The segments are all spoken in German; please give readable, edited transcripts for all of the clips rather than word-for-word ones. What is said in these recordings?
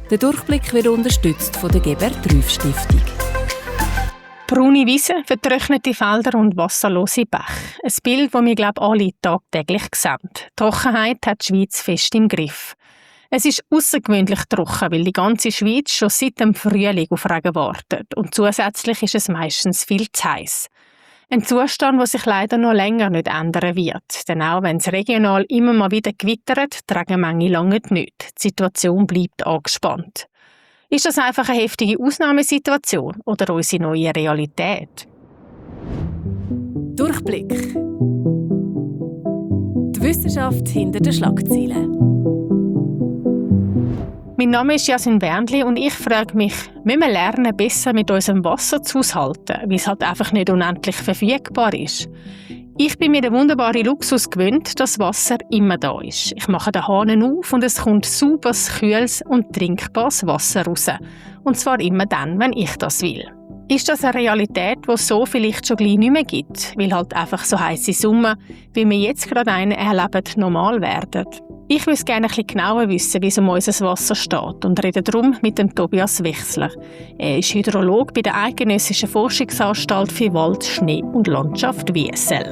Der Durchblick wird unterstützt von der Gebert-Rüff-Stiftung. Braune Wiesen, vertrocknete Felder und wasserlose Bäche. Ein Bild, das wir, alle tagtäglich sehen. Die Trockenheit hat die Schweiz fest im Griff. Es ist außergewöhnlich trocken, weil die ganze Schweiz schon seit dem Frühling auf Regen wartet. Und zusätzlich ist es meistens viel zu heiß. Ein Zustand, der sich leider noch länger nicht ändern wird. Denn auch wenn es regional immer mal wieder gewittert, die Regenmenge lange nicht. Die Situation bleibt angespannt. Ist das einfach eine heftige Ausnahmesituation oder unsere neue Realität? Durchblick. Die Wissenschaft hinter den Schlagzeilen. Mein Name ist Jasmin Bernli und ich frage mich, müssen wir lernen, besser mit unserem Wasser zu haushalten, weil es halt einfach nicht unendlich verfügbar ist? Ich bin mir den wunderbaren Luxus gewöhnt, dass Wasser immer da ist. Ich mache den Hahn auf und es kommt sauberes, kühles und trinkbares Wasser raus. Und zwar immer dann, wenn ich das will. Ist das eine Realität, die es so vielleicht schon gleich nicht mehr gibt, weil halt einfach so heisse Sommer, wie wir jetzt gerade einen erleben, normal werden? Ich würde gerne ein bisschen genauer wissen, wie es um unser Wasser steht und rede darum mit dem Tobias Wechsler. Er ist Hydrologe bei der Eidgenössischen Forschungsanstalt für Wald, Schnee und Landschaft WSL.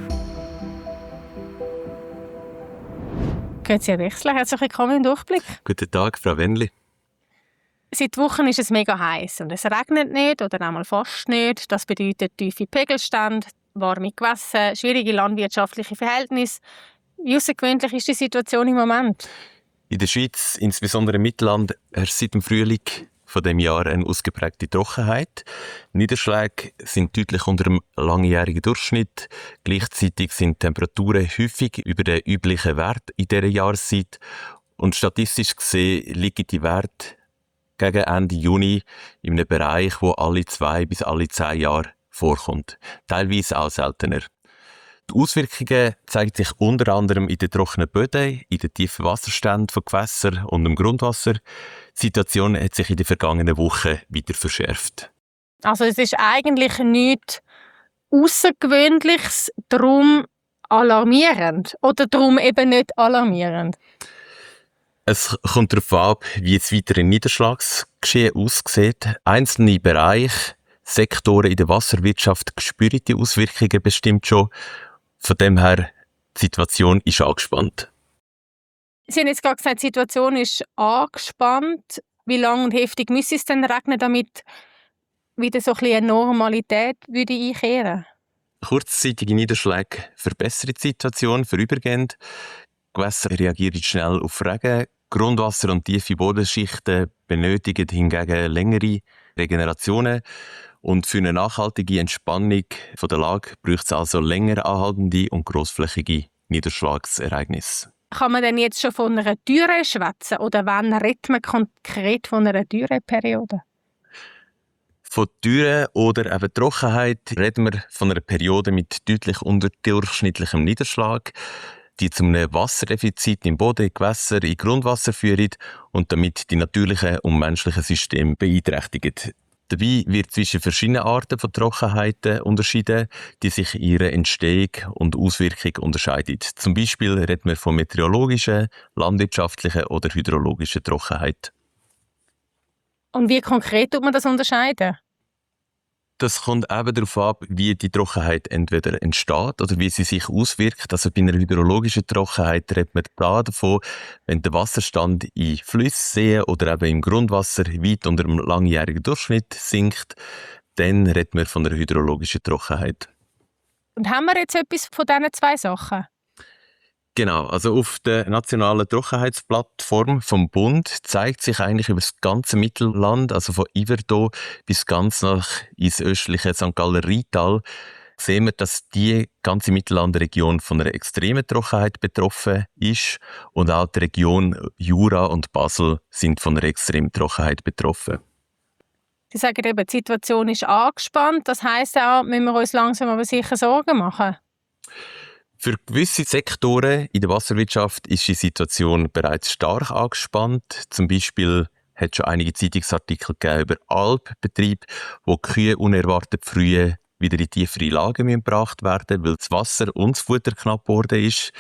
Grüezi, Herr Wechsler, herzlich willkommen im Durchblick. Guten Tag, Frau Wendli. Seit Wochen ist es mega heiß und es regnet nicht oder einmal fast nicht. Das bedeutet tiefe Pegelstände, warme Gewässer, schwierige landwirtschaftliche Verhältnisse. Wie außergewöhnlich ist die Situation im Moment? In der Schweiz, insbesondere im Mittelland, herrscht seit dem Frühling von dem Jahr eine ausgeprägte Trockenheit. Niederschläge sind deutlich unter dem langjährigen Durchschnitt. Gleichzeitig sind Temperaturen häufig über den üblichen Wert in dieser Jahreszeit. Und statistisch gesehen liegen die Werte gegen Ende Juni in einem Bereich, wo alle 2 bis alle 10 Jahre vorkommt. Teilweise auch seltener. Die Auswirkungen zeigen sich unter anderem in den trockenen Böden, in den tiefen Wasserständen von Gewässern und dem Grundwasser. Die Situation hat sich in den vergangenen Wochen wieder verschärft. Also es ist eigentlich nichts Außergewöhnliches, darum alarmierend oder darum eben nicht alarmierend? Es kommt darauf ab, wie das weitere Niederschlagsgeschehen aussieht. Einzelne Bereiche, Sektoren in der Wasserwirtschaft spüren die Auswirkungen bestimmt schon. Von dem her, die Situation ist angespannt. Sie haben jetzt gerade gesagt, die Situation ist angespannt. Wie lang und heftig müsste es denn regnen, damit wieder so ein bisschen eine Normalität würde einkehren? Kurzzeitige Niederschläge verbessern die Situation vorübergehend. Gewässer reagieren schnell auf Regen. Grundwasser und tiefe Bodenschichten benötigen hingegen längere Regenerationen. Und für eine nachhaltige Entspannung der Lage braucht es also länger anhaltende und grossflächige Niederschlagsereignisse. Kann man denn jetzt schon von einer Dürre schwätzen oder wann redet man konkret von einer Dürreperiode? Von Dürre oder eben Trockenheit reden wir von einer Periode mit deutlich unterdurchschnittlichem Niederschlag, die zu einem Wasserdefizit im Boden, Gewässer, in Grundwasser führt und damit die natürlichen und menschlichen Systeme beeinträchtigt. Dabei wird zwischen verschiedenen Arten von Trockenheiten unterschieden, die sich in ihrer Entstehung und Auswirkung unterscheiden. Zum Beispiel reden wir von meteorologischer, landwirtschaftlicher oder hydrologischer Trockenheit. Und wie konkret tut man das unterscheiden? Das kommt eben darauf ab, wie die Trockenheit entweder entsteht oder wie sie sich auswirkt. Also bei einer hydrologischen Trockenheit redet man da davon, wenn der Wasserstand in Flüssen, Seen oder eben im Grundwasser weit unter dem langjährigen Durchschnitt sinkt, dann redet man von einer hydrologischen Trockenheit. Und haben wir jetzt etwas von diesen 2 Sachen? Genau, also auf der nationalen Trockenheitsplattform vom Bund zeigt sich eigentlich über das ganze Mittelland, also von Yverdon bis ganz nach ins östliche St. Galler Rheintal, sehen wir, dass die ganze Mittellandregion von einer extremen Trockenheit betroffen ist und auch die Region Jura und Basel sind von einer extremen Trockenheit betroffen. Sie sagen eben, die Situation ist angespannt. Das heisst auch, müssen wir uns langsam aber sicher Sorgen machen? Für gewisse Sektoren in der Wasserwirtschaft ist die Situation bereits stark angespannt. Zum Beispiel hat es schon einige Zeitungsartikel gegeben über Alpbetriebe, wo Kühe unerwartet früh wieder in tiefere Lagen gebracht werden müssen, weil das Wasser und das Futter knapp geworden ist.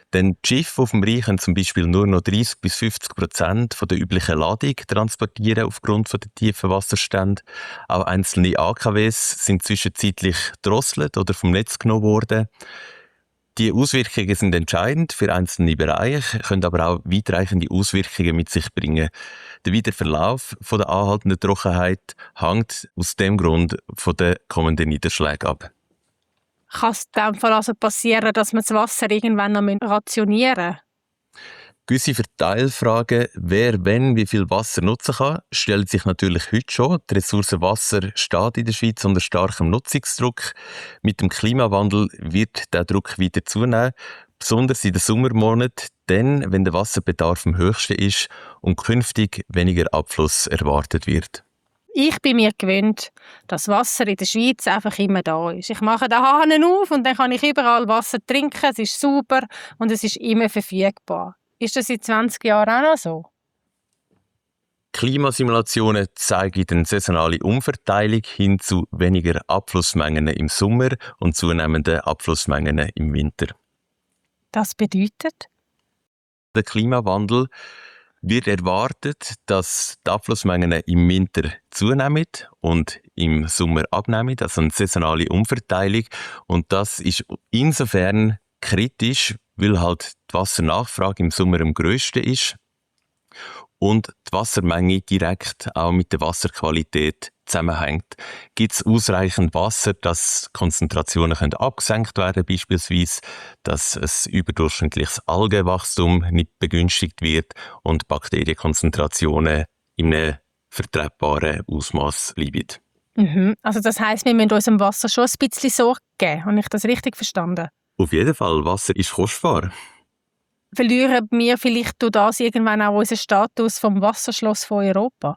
Denn die Schiffe auf dem Rhein können zum Beispiel nur noch 30-50% von der üblichen Ladung transportieren aufgrund von der tiefen Wasserstände. Auch einzelne AKWs sind zwischenzeitlich gedrosselt oder vom Netz genommen worden. Die Auswirkungen sind entscheidend für einzelne Bereiche, können aber auch weitreichende Auswirkungen mit sich bringen. Der weitere Verlauf von der anhaltenden Trockenheit hängt aus dem Grund von den kommenden Niederschlägen ab. Kann es in dem Fall also passieren, dass man das Wasser irgendwann noch rationieren müssen? Gewisse Verteilfragen, wer wenn wie viel Wasser nutzen kann, stellen sich natürlich heute schon. Die Ressource Wasser steht in der Schweiz unter starkem Nutzungsdruck. Mit dem Klimawandel wird der Druck weiter zunehmen, besonders in den Sommermonaten, dann, wenn der Wasserbedarf am höchsten ist und künftig weniger Abfluss erwartet wird. Ich bin mir gewöhnt, dass Wasser in der Schweiz einfach immer da ist. Ich mache den Hahn auf und dann kann ich überall Wasser trinken. Es ist sauber und es ist immer verfügbar. Ist das in 20 Jahren auch noch so? Klimasimulationen zeigen eine saisonale Umverteilung hin zu weniger Abflussmengen im Sommer und zunehmenden Abflussmengen im Winter. Das bedeutet? Der Klimawandel wird erwartet, dass die Abflussmengen im Winter zunehmen und im Sommer abnehmen, also eine saisonale Umverteilung. Und das ist insofern kritisch, weil halt die Wassernachfrage im Sommer am grössten ist und die Wassermenge direkt auch mit der Wasserqualität zusammenhängt. Gibt es ausreichend Wasser, dass Konzentrationen abgesenkt werden können, beispielsweise, dass ein überdurchschnittliches Algenwachstum nicht begünstigt wird und Bakterienkonzentrationen in einem vertretbaren Ausmaß bleiben. Also das heisst, wir müssen unserem Wasser schon ein bisschen Sorge geben. Habe ich das richtig verstanden? Auf jeden Fall, Wasser ist kostbar. Verlieren wir vielleicht durch das irgendwann auch unseren Status vom Wasserschloss von Europa?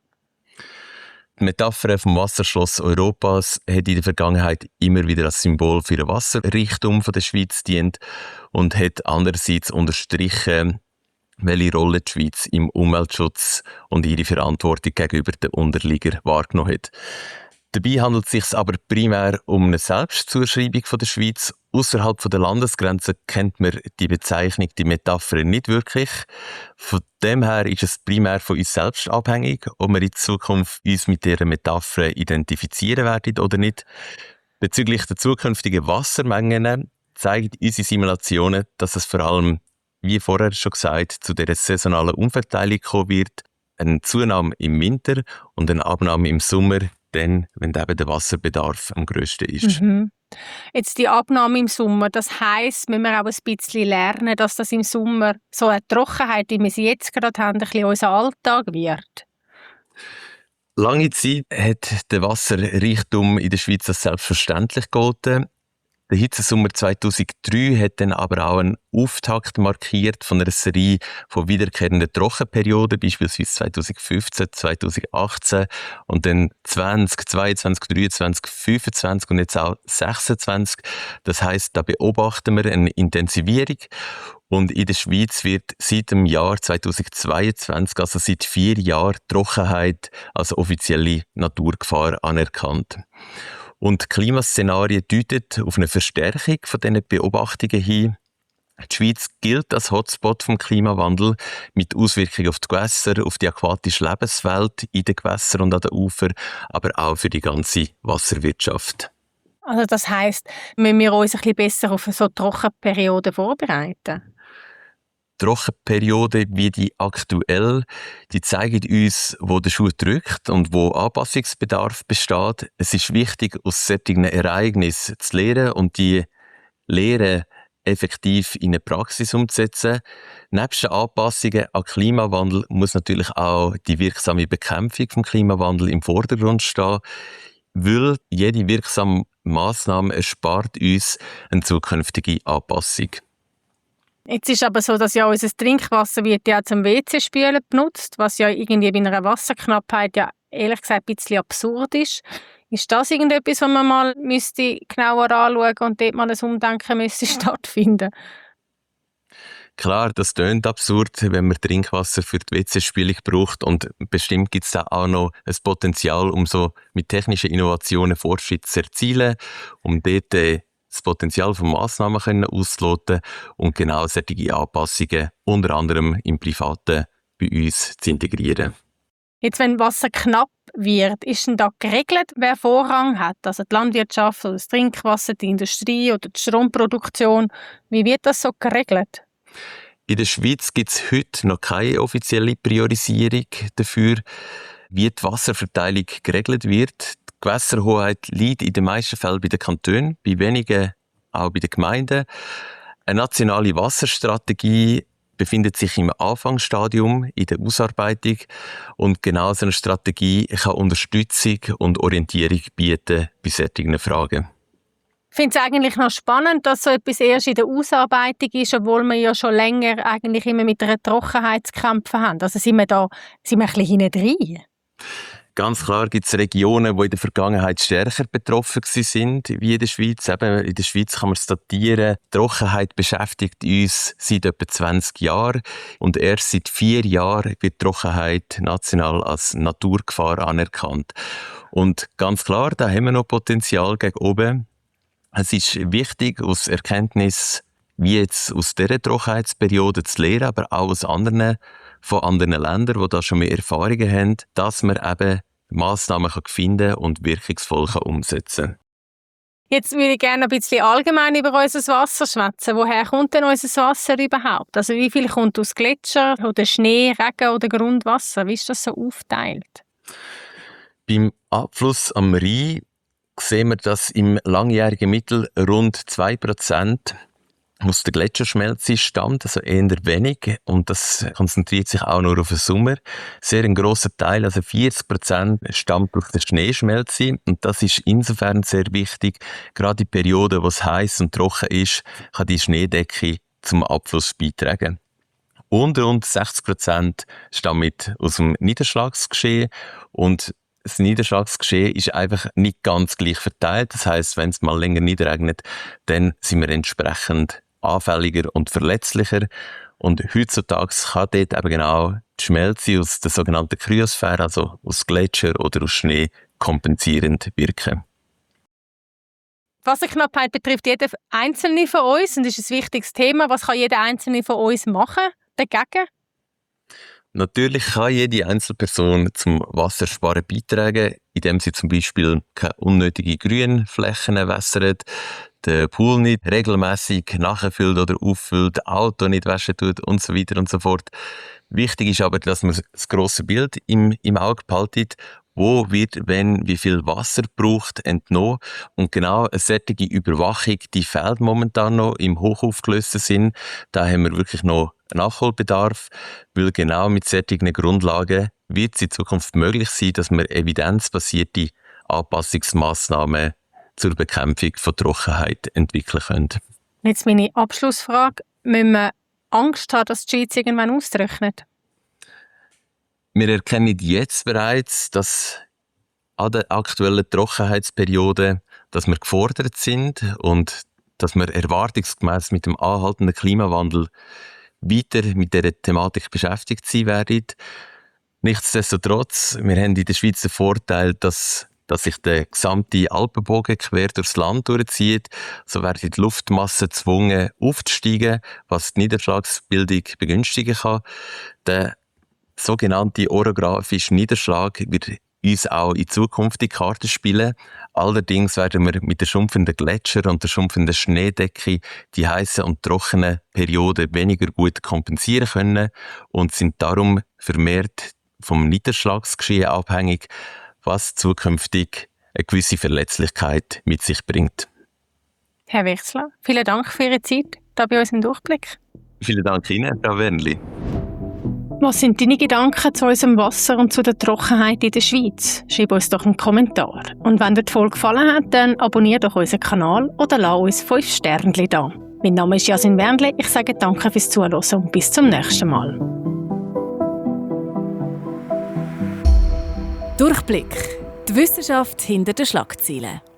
Die Metapher vom Wasserschloss Europas hat in der Vergangenheit immer wieder als Symbol für den Wasserreichtum der Schweiz gedient und hat andererseits unterstrichen, welche Rolle die Schweiz im Umweltschutz und ihre Verantwortung gegenüber den Unterliegern wahrgenommen hat. Dabei handelt es sich aber primär um eine Selbstzuschreibung von der Schweiz. Außerhalb der Landesgrenzen kennt man die Bezeichnung, die Metapher nicht wirklich. Von dem her ist es primär von uns selbst abhängig, ob wir in Zukunft uns mit dieser Metapher identifizieren werden oder nicht. Bezüglich der zukünftigen Wassermengen zeigen unsere Simulationen, dass es vor allem, wie vorher schon gesagt, zu dieser saisonalen Umverteilung kommen wird. Eine Zunahme im Winter und eine Abnahme im Sommer, dann, wenn eben der Wasserbedarf am grössten ist. Jetzt die Abnahme im Sommer, das heisst, müssen wir auch ein bisschen lernen, dass das im Sommer so eine Trockenheit, wie wir sie jetzt gerade haben, ein bisschen unser Alltag wird? Lange Zeit hat der Wasserreichtum in der Schweiz als selbstverständlich gegolten. Der Hitzesommer 2003 hat dann aber auch einen Auftakt markiert von einer Serie von wiederkehrenden Trockenperioden, beispielsweise 2015, 2018 und dann 2022, 23, 25 und jetzt auch 26. Das heisst, da beobachten wir eine Intensivierung. Und in der Schweiz wird seit dem Jahr 2022, also seit 4 Jahren, Trockenheit als offizielle Naturgefahr anerkannt. Und Klimaszenarien deuten auf eine Verstärkung von diesen Beobachtungen hin. Die Schweiz gilt als Hotspot vom Klimawandel mit Auswirkungen auf die Gewässer, auf die aquatische Lebenswelt in den Gewässern und an den Ufern, aber auch für die ganze Wasserwirtschaft. Also das heisst, müssen wir uns ein bisschen besser auf so Trockenperioden vorbereiten? Trockenperioden wie die aktuell, die zeigen uns, wo der Schuh drückt und wo Anpassungsbedarf besteht. Es ist wichtig, aus solchen Ereignissen zu lernen und die Lehre effektiv in eine Praxis umzusetzen. Nebst den Anpassungen an Klimawandel muss natürlich auch die wirksame Bekämpfung vom Klimawandel im Vordergrund stehen, weil jede wirksame Massnahme erspart uns eine zukünftige Anpassung. Jetzt ist aber so, dass ja unser Trinkwasser wird ja zum WC-Spülen benutzt, was ja irgendwie bei einer Wasserknappheit ja ehrlich gesagt ein bisschen absurd ist. Ist das irgendetwas, was man mal genauer anschauen und dort mal ein Umdenken müsste stattfinden? Klar, das tönt absurd, wenn man Trinkwasser für die WC-Spülung braucht und bestimmt gibt es da auch noch ein Potenzial, um so mit technischen Innovationen Fortschritte zu erzielen, um dort das Potenzial von Massnahmen ausloten und genau solche Anpassungen unter anderem im Privaten bei uns zu integrieren. Jetzt, wenn Wasser knapp wird, ist denn da geregelt, wer Vorrang hat? Also die Landwirtschaft oder das Trinkwasser, die Industrie oder die Stromproduktion. Wie wird das so geregelt? In der Schweiz gibt es heute noch keine offizielle Priorisierung dafür, wie die Wasserverteilung geregelt wird. Die Gewässerhoheit liegt in den meisten Fällen bei den Kantonen, bei wenigen auch bei den Gemeinden. Eine nationale Wasserstrategie befindet sich im Anfangsstadium in der Ausarbeitung und genau so eine Strategie kann Unterstützung und Orientierung bieten bei solchen Fragen. Ich finde es eigentlich noch spannend, dass so etwas erst in der Ausarbeitung ist, obwohl wir ja schon länger eigentlich immer mit einer Trockenheit zu kämpfen haben. Also sind wir ein bisschen hinein? Ganz klar gibt es Regionen, die in der Vergangenheit stärker betroffen sind wie in der Schweiz. Eben in der Schweiz kann man es datieren. Die Trockenheit beschäftigt uns seit etwa 20 Jahren. Und erst seit 4 Jahren wird Trockenheit national als Naturgefahr anerkannt. Und ganz klar, da haben wir noch Potenzial gegen oben. Es ist wichtig, aus Erkenntnis wie jetzt aus dieser Trockenheitsperiode zu lernen, aber auch von anderen Ländern, die da schon mehr Erfahrungen haben, dass man eben Massnahmen finden und wirkungsvoll umsetzen kann. Jetzt würde ich gerne ein bisschen allgemein über unser Wasser schwätzen. Woher kommt denn unser Wasser überhaupt? Also wie viel kommt aus Gletscher oder Schnee, Regen oder Grundwasser? Wie ist das so aufgeteilt? Beim Abfluss am Rhein sehen wir, dass im langjährigen Mittel rund 2% aus der Gletscherschmelze stammt, also eher wenig. Und das konzentriert sich auch nur auf den Sommer. Sehr ein grosser Teil, also 40%, stammt aus der Schneeschmelze. Und das ist insofern sehr wichtig. Gerade in Perioden, wo es heiß und trocken ist, kann die Schneedecke zum Abfluss beitragen. Und rund 60% stammt aus dem Niederschlagsgeschehen. Und das Niederschlagsgeschehen ist einfach nicht ganz gleich verteilt. Das heisst, wenn es mal länger niederregnet, dann sind wir entsprechend anfälliger und verletzlicher. Und heutzutage kann dort eben genau die Schmelze aus der sogenannten Kryosphäre, also aus Gletscher oder aus Schnee, kompensierend wirken. Wasserknappheit betrifft jeden Einzelnen von uns und ist ein wichtiges Thema. Was kann jeder Einzelne von uns machen dagegen? Natürlich kann jede Einzelperson zum Wassersparen beitragen, indem sie zum Beispiel keine unnötigen Grünflächen wässert, den Pool nicht regelmäßig nachfüllt oder auffüllt, das Auto nicht waschen tut und so weiter und so fort. Wichtig ist aber, dass man das grosse Bild im Auge behaltet. Wo wird, wenn, wie viel Wasser braucht, entnommen. Und genau eine solche Überwachung, die fehlt momentan noch im hochaufgelösten Sinn. Da haben wir wirklich noch Nachholbedarf, weil genau mit solchen Grundlagen wird es in Zukunft möglich sein, dass wir evidenzbasierte Anpassungsmaßnahmen zur Bekämpfung von Trockenheit entwickeln können. Jetzt meine Abschlussfrage. Müssen wir Angst haben, dass die Schweiz irgendwann austrocknet? Wir erkennen jetzt bereits, dass an der aktuellen Trockenheitsperiode, dass wir gefordert sind und dass wir erwartungsgemäß mit dem anhaltenden Klimawandel weiter mit dieser Thematik beschäftigt sein werden. Nichtsdestotrotz, wir haben in der Schweiz den Vorteil, dass sich der gesamte Alpenbogen quer durchs Land durchzieht. So werden die Luftmassen gezwungen aufzusteigen, was die Niederschlagsbildung begünstigen kann. Der sogenannte orographische Niederschlag wird uns auch in Zukunft die Karte spielen. Allerdings werden wir mit der schrumpfenden Gletscher und der schrumpfenden Schneedecke die heißen und trockenen Perioden weniger gut kompensieren können und sind darum vermehrt vom Niederschlagsgeschehen abhängig, was zukünftig eine gewisse Verletzlichkeit mit sich bringt. Herr Wechsler, vielen Dank für Ihre Zeit hier bei uns im Durchblick. Vielen Dank Ihnen, Frau Wernli. Was sind deine Gedanken zu unserem Wasser und zu der Trockenheit in der Schweiz? Schreib uns doch einen Kommentar. Und wenn dir die Folge gefallen hat, dann abonniere doch unseren Kanal oder lass uns 5 Sternchen da. Mein Name ist Yasin Wernli. Ich sage danke fürs Zuhören und bis zum nächsten Mal. Durchblick. Die Wissenschaft hinter den Schlagzeilen.